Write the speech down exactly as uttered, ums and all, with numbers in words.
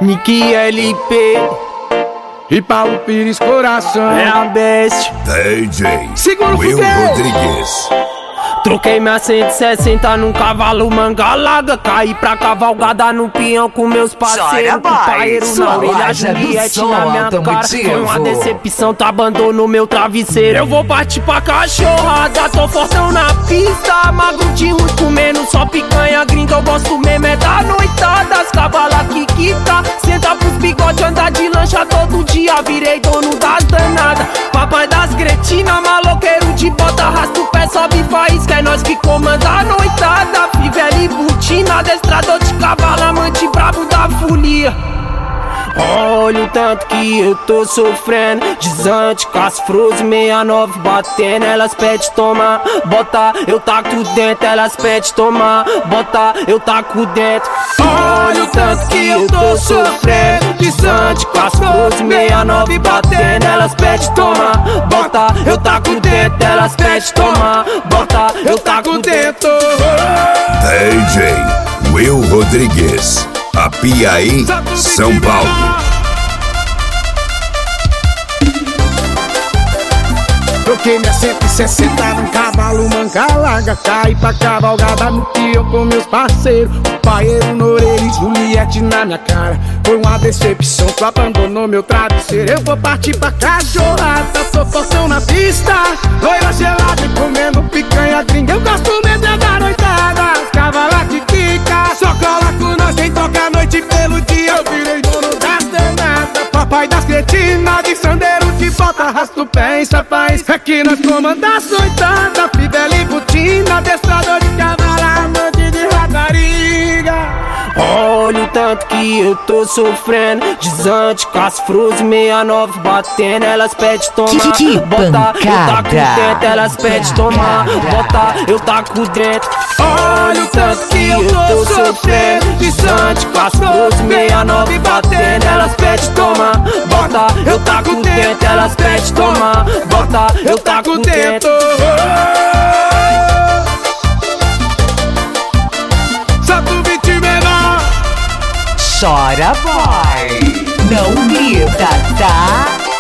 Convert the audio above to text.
Nick L P e Paulo Pires Coração. é a best. D J Segura o Will foguete. Rodrigues. Troquei minha cento e sessenta num cavalo manga larga. Caí pra cavalgada no peão com meus parceiros. Paeiro na orelha, Juliette na minha cara. Foi uma decepção, tu abandonou meu travesseiro. Eu vou partir pra cachorrada, tô fortão na pista. Magro de ruim comendo só picanha gringa. Eu gosto mesmo é da noitada, as cavalas que quita. Senta pros bigode, andar de lancha todo dia. Virei dono das danadas, papai das gretinas. Maloqueiro de bota, arrasta o pé, sobe faísca. É nós que comanda a noitada. Fivela e butina, adestrador de cavalo, amante brabo da folia. Olha o tanto que eu tô sofrendo. Desante, Casfroso, sessenta e nove batendo. Elas pedem tomar, bota, eu taco dentro. Elas pedem tomar, bota, eu taco dentro. Olha o tanto que eu tô sofrendo. Desante, Casfroso, sessenta e nove batendo. Elas pedem tomar, bota, eu taco dentro. Elas pedem tomar, bota, eu taco dentro. D J Will Rodrigues, Apiaí, São Paulo. Troquei minha cento e sessenta num cavalo manga larga. Caí pra cavalgada no peão com meus parceiros. Paeiro na orelha e Juliette na minha cara. Foi uma decepção, tu abandonou meu travesseiro. Eu vou partir pra cachorrada, tô fortão na pista. Loira gelada e comendo picanha gringa. Eu gosto mesmo é da noitada, as cavalas que quica. Só cola com nós, quem toca a noite pelo dia. Eu virei dono das danadas, papai das cretinas. De sandeiro de bota, arrasta o pé em sapaz. Aqui nós comandamos noitada, fidel e butina. Adestrador de cavalo, amante de rapariga. Olha o tanto que eu tô sofrendo. Desante, Casfroso, sessenta e nove batendo. Elas pedem tomar, Que bota, eu taco pancada. dentro. Elas pedem tomar, bota, eu taco dentro. Olha o tanto que eu tô sofrendo. Desante, Casfroso, sessenta e nove batendo. Elas pedem tomar, bota, eu taco dentro. Elas pedem tomar, bota, eu taco dentro. Chora, boy. Não grita, tá?